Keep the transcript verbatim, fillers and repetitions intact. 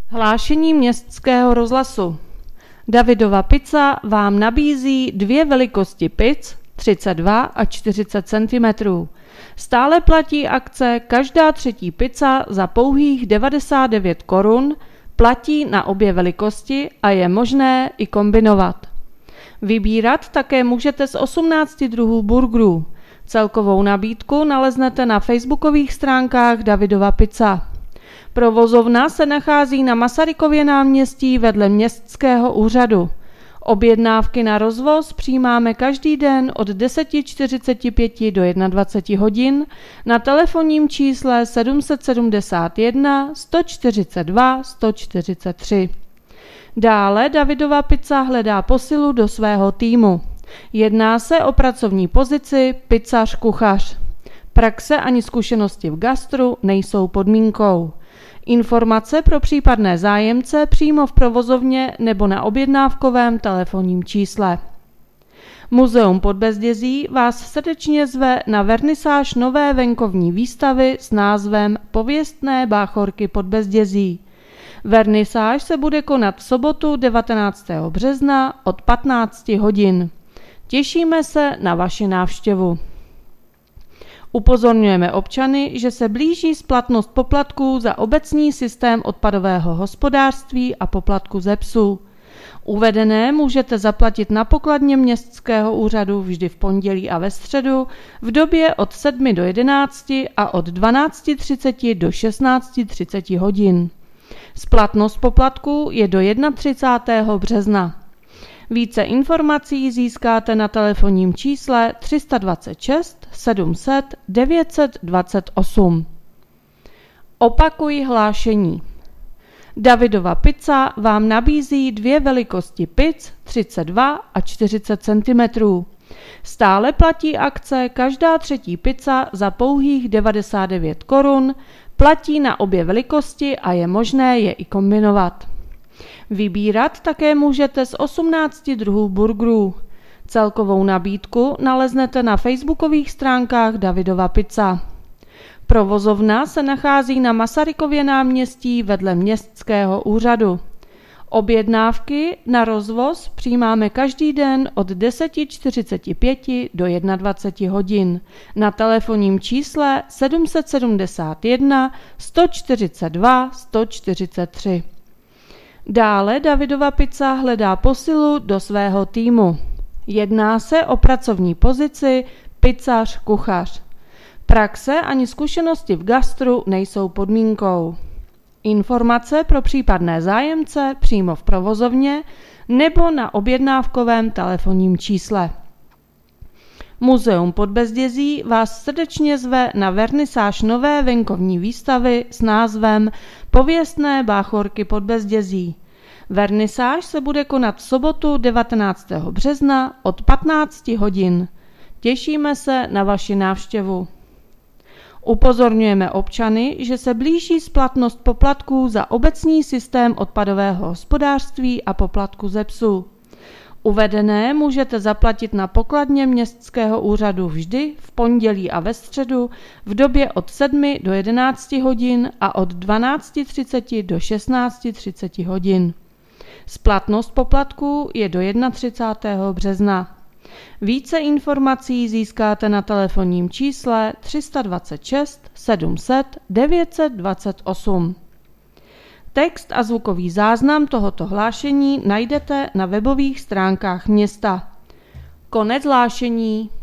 Hlášení Městského rozhlasu. Davidova pizza vám nabízí dvě velikosti pic, třicet dva a čtyřicet centimetrů. Stále platí akce každá třetí pizza za pouhých devadesát devět korun, platí na obě velikosti a je možné i kombinovat. Vybírat také můžete z osmnácti druhů burgerů. Celkovou nabídku naleznete na facebookových stránkách Davidova pizza. Provozovna se nachází na Masarykově náměstí vedle Městského úřadu. Objednávky na rozvoz přijímáme každý den od deset čtyřicet pět do dvacet jedna hodin na telefonním čísle sedm set sedmdesát jedna sto čtyřicet dva sto čtyřicet tři. Dále Davidova pizza hledá posilu do svého týmu. Jedná se o pracovní pozici pizzař-kuchař. Praxe ani zkušenosti v gastru nejsou podmínkou. Informace pro případné zájemce přímo v provozovně nebo na objednávkovém telefonním čísle. Muzeum Podbezdězí vás srdečně zve na vernisáž nové venkovní výstavy s názvem Pověstné báchorky Podbezdězí. Vernisáž se bude konat v sobotu devatenáctého března od patnácti hodin. Těšíme se na vaši návštěvu. Upozorňujeme občany, že se blíží splatnost poplatků za obecní systém odpadového hospodářství a poplatku ze psů. Uvedené můžete zaplatit na pokladně Městského úřadu vždy v pondělí a ve středu v době od sedmi do jedenácti a od dvanácti třiceti do šestnácti třiceti hodin. Splatnost poplatků je do třicátého prvního března. Více informací získáte na telefonním čísle tři sta dvacet šest sedm set devět set dvacet osm. Opakuji hlášení. Davidova pizza vám nabízí dvě velikosti pic třicet dva a čtyřicet centimetrů. Stále platí akce každá třetí pizza za pouhých devadesát devět korun, platí na obě velikosti a je možné je i kombinovat. Vybírat také můžete z osmnácti druhů burgerů. Celkovou nabídku naleznete na facebookových stránkách Davidova pizza. Provozovna se nachází na Masarykově náměstí vedle Městského úřadu. Objednávky na rozvoz přijímáme každý den od deset čtyřicet pět do dvacet jedna hodin na telefonním čísle sedm set sedmdesát jedna sto čtyřicet dva sto čtyřicet tři. Dále Davidova pizza hledá posilu do svého týmu. Jedná se o pracovní pozici pizzař-kuchař. Praxe ani zkušenosti v gastru nejsou podmínkou. Informace pro případné zájemce přímo v provozovně nebo na objednávkovém telefonním čísle. Muzeum Podbezdězí vás srdečně zve na vernisáž nové venkovní výstavy s názvem Pověstné báchorky Podbezdězí. Vernisáž se bude konat v sobotu devatenáctého března od patnácti hodin. Těšíme se na vaši návštěvu. Upozorňujeme občany, že se blíží splatnost poplatků za obecní systém odpadového hospodářství a poplatku ze psů. Uvedené můžete zaplatit na pokladně Městského úřadu vždy v pondělí a ve středu v době od sedmi do jedenácti hodin a od dvanácti třiceti do šestnácti třiceti hodin. Splatnost poplatků je do třicátého prvního března. Více informací získáte na telefonním čísle tři sta dvacet šest sedm set devět set dvacet osm. Text a zvukový záznam tohoto hlášení najdete na webových stránkách města. Konec hlášení.